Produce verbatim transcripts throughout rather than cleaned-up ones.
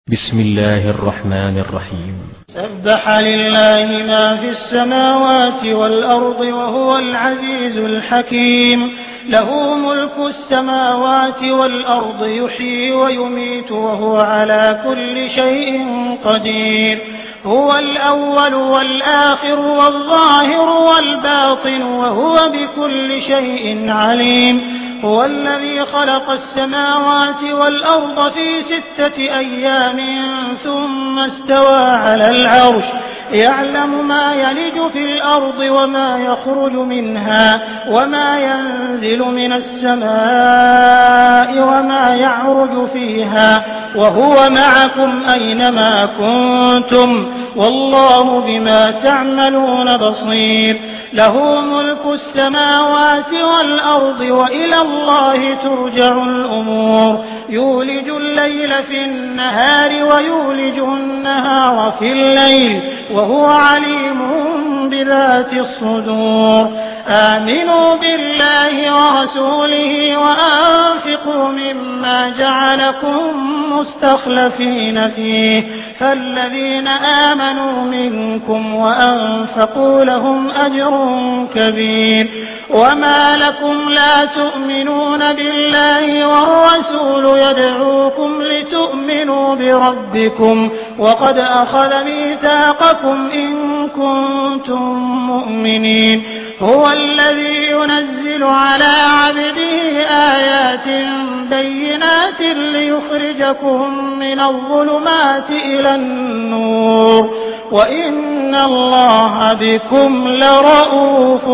بسم الله الرحمن الرحيم. سبح لله ما في السماوات والأرض وهو العزيز الحكيم. له ملك السماوات والأرض يحيي ويميت وهو على كل شيء قدير. هو الأول والآخر والظاهر والباطن وهو بكل شيء عليم. هو الذي خلق السماوات والأرض في ستة أيام ثم استوى على العرش يعلم ما يلج في الأرض وما يخرج منها وما ينزل من السماء وما يعرج فيها وهو معكم أينما كنتم والله بما تعملون بصير. له ملك السماوات والأرض وإلى الله ترجع الأمور. يولج الليل في النهار ويولج النهار في الليل وهو عليم بذات الصدور. آمنوا بالله ورسوله وأنفقوا مما جعلكم مستخلفين فيه فالذين آمنوا منكم وأنفقوا لهم أجر كبير. وما لكم لا تؤمنون بالله والرسول يدعوكم لتؤمنوا بربكم وقد أخذ ميثاقكم إن كنتم مؤمنين. هو الذي ينزل على عبده آيات بينات ليخرجكم من الظلمات إلى النور وإن الله بكم لرءوف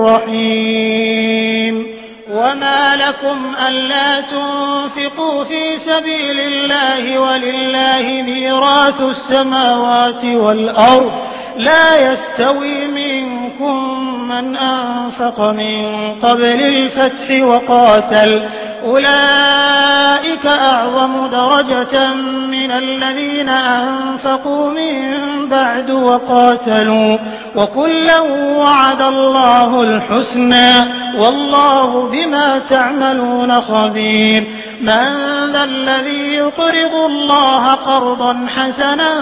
رحيم. وما لكم ألا تنفقوا في سبيل الله ولله ميراث السماوات والأرض لا يستوي منكم من أنفق من قبل الفتح وقاتل أولئك أعظم درجة من الذين أنفقوا من بعد وقاتلوا وكلا وعد الله الحسنى والله بما تعملون خبير. من ذا الذي يقرض الله قرضا حسنا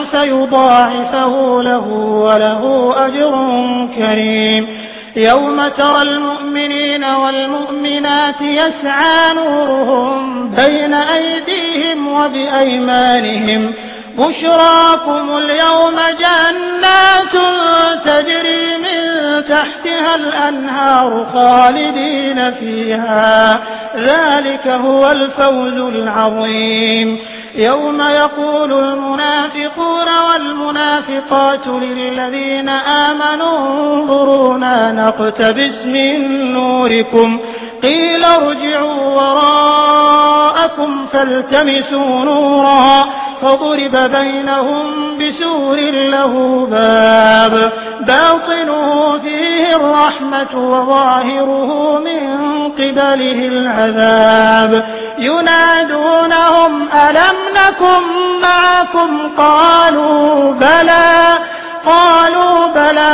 فيضاعفه له وله أجر كريم. يوم ترى المؤمنين والمؤمنات يسعى نورهم بين أيديهم وبأيمانهم بشراكم اليوم جنات تجري من تحتها الأنهار خالدين فيها ذلك هو الفوز العظيم. يوم يقول المنافقون والمنافقات للذين آمنوا انظرونا نقتبس من نوركم قيل ارجعوا وراءكم فالتمسوا نورا فضرب بينهم بسور له باب باطنه فيه الرحمة وظاهره من قبله العذاب. ينادونهم ألم نكن معكم قالوا بلى قالوا بلى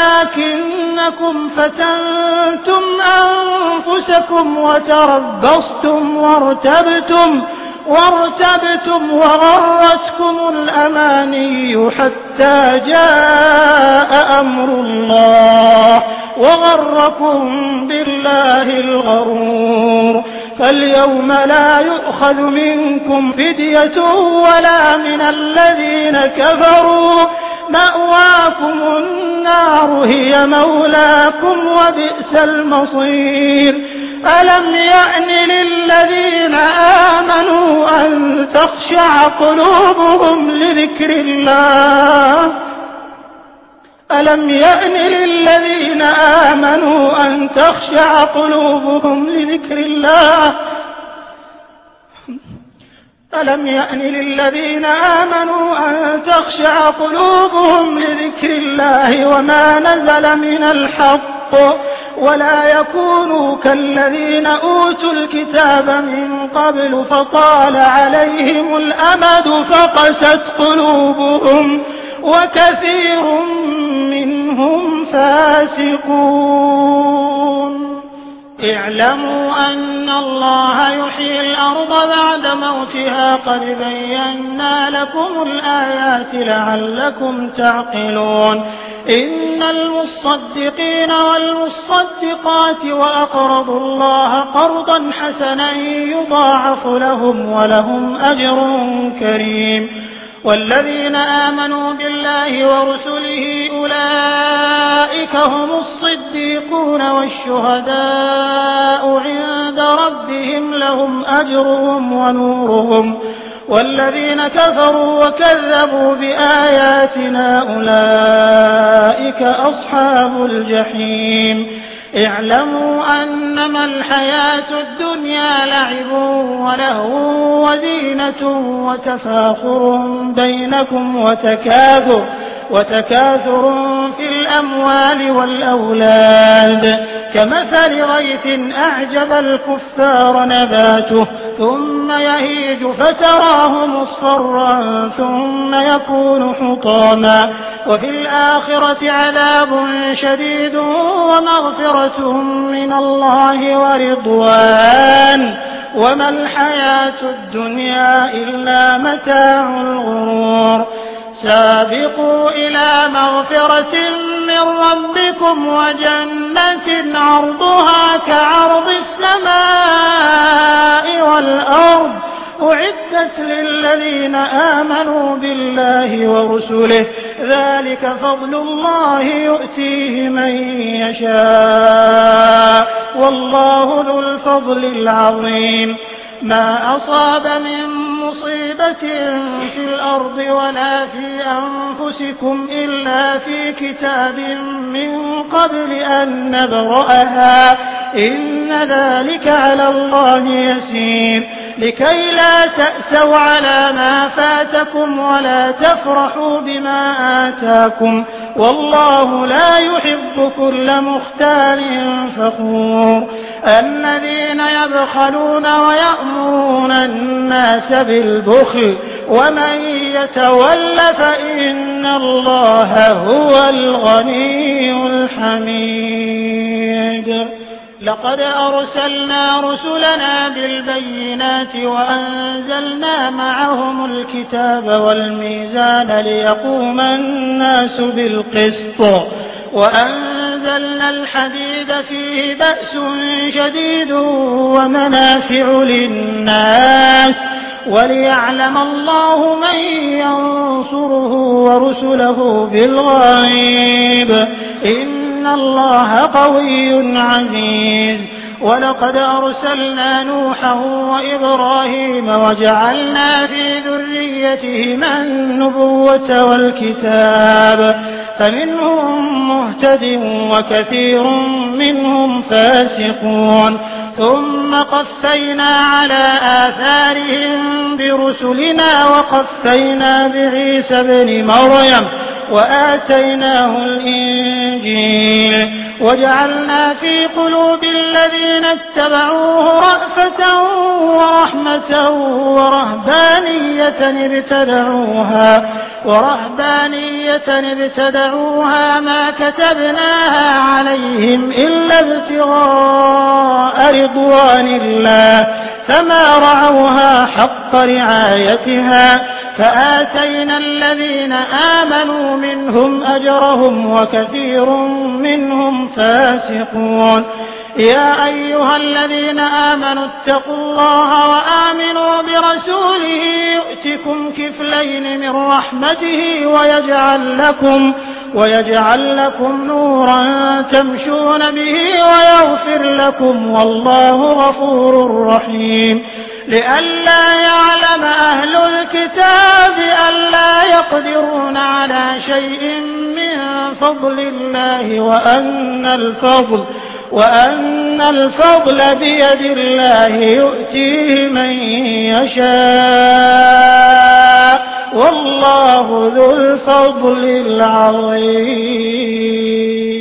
ولكنكم فتنتم أنفسكم وتربصتم وارتبتم وارتبتم وغرتكم الأماني حتى جاء أمر الله وغركم بالله الغرور. فاليوم لا يؤخذ منكم فدية ولا من الذين كفروا مأواكم النار هي مولاكم وبئس المصير. ألم يأن للذين آمنوا أن تخشع قلوبهم لذكر الله ألم يأن للذين آمنوا أن تخشع قلوبهم لذكر الله ألم يأن للذين آمنوا أن تخشع قلوبهم لذكر الله وما نزل من الحق ولا يكونوا كالذين أوتوا الكتاب من قبل فطال عليهم الأمد فقست قلوبهم وكثير منهم فاسقون. اعلموا أن الله يحيي الأرض بعد موتها قد بينا لكم الآيات لعلكم تعقلون إن المصدقين والمصدقات وأقرضوا الله قرضا حسنا يضاعف لهم ولهم أجر كريم والذين آمنوا بالله ورسله أولئك هم الصديقون والشهداء عند ربهم لهم أجرهم ونورهم والذين كفروا وكذبوا بآياتنا أولئك أصحاب الجحيم اعلموا أنما الحياة الدنيا لعب ولهو وزينة وتفاخر بينكم وتكاثر وتكاثر في الأموال والأولاد كمثل غيث أعجب الكفار نباته ثم يهيج فتراه مصفرا ثم يكون حطاما وفي الآخرة عذاب شديد ومغفرة من الله ورضوان وما الحياة الدنيا إلا متاع الغرور سابقوا إلى مغفرة من ربكم وجنة عرضها كعرض السماء والأرض أعدت للذين آمنوا بالله ورسله ذلك فضل الله يؤتيه من يشاء والله ذو الفضل العظيم ما أصاب من مصيبة في الأرض ولا في أنفسكم إلا في كتاب من قبل أن نبرأها إن ذلك على الله يسير لكي لا تأسوا على ما فاتكم ولا تفرحوا بما آتاكم والله لا يحب كل مختال فخور الذين يبخلون ويأمرون الناس بالبخل ومن يتول فإن الله هو الغني الحميد لقد أرسلنا رسلنا بالبينات وأنزلنا معهم الكتاب والميزان ليقوم الناس بالقسط وأنزلنا الحديد فيه بأس شديد ومنافع للناس وليعلم الله من ينصره ورسله بالغيب إن الله قوي عزيز ولقد أرسلنا نوحا وإبراهيم وجعلنا في ذريتهما النبوة والكتاب فمنهم مهتد وكثير منهم فاسقون ثم قفينا على آثارهم برسلنا وقفينا بعيسى ابن مريم وآتيناه الإنجيل وجعلنا في قلوب الذين اتبعوه رأفة ورحمة ورهبانية ابتدعوها ورهبانية ابتدعوها ما كتبناها عليهم إلا ابتغاء رضوان الله فما رعوها حق رعايتها فآتينا الذين آمنوا منهم أجرهم وكثير منهم فاسقون يا أيها الذين آمنوا اتقوا الله وآمنوا برسوله يؤتكم كفلين من رحمته ويجعل لكم ويجعل لكم نورا تمشون به ويغفر لكم والله غفور رحيم لئلا يعلم أهل الكتاب ألا يقدرون على شيء من فضل الله وأن الفضل وأن الفضل بيد الله يؤتيه من يشاء والله ذو الفضل العظيم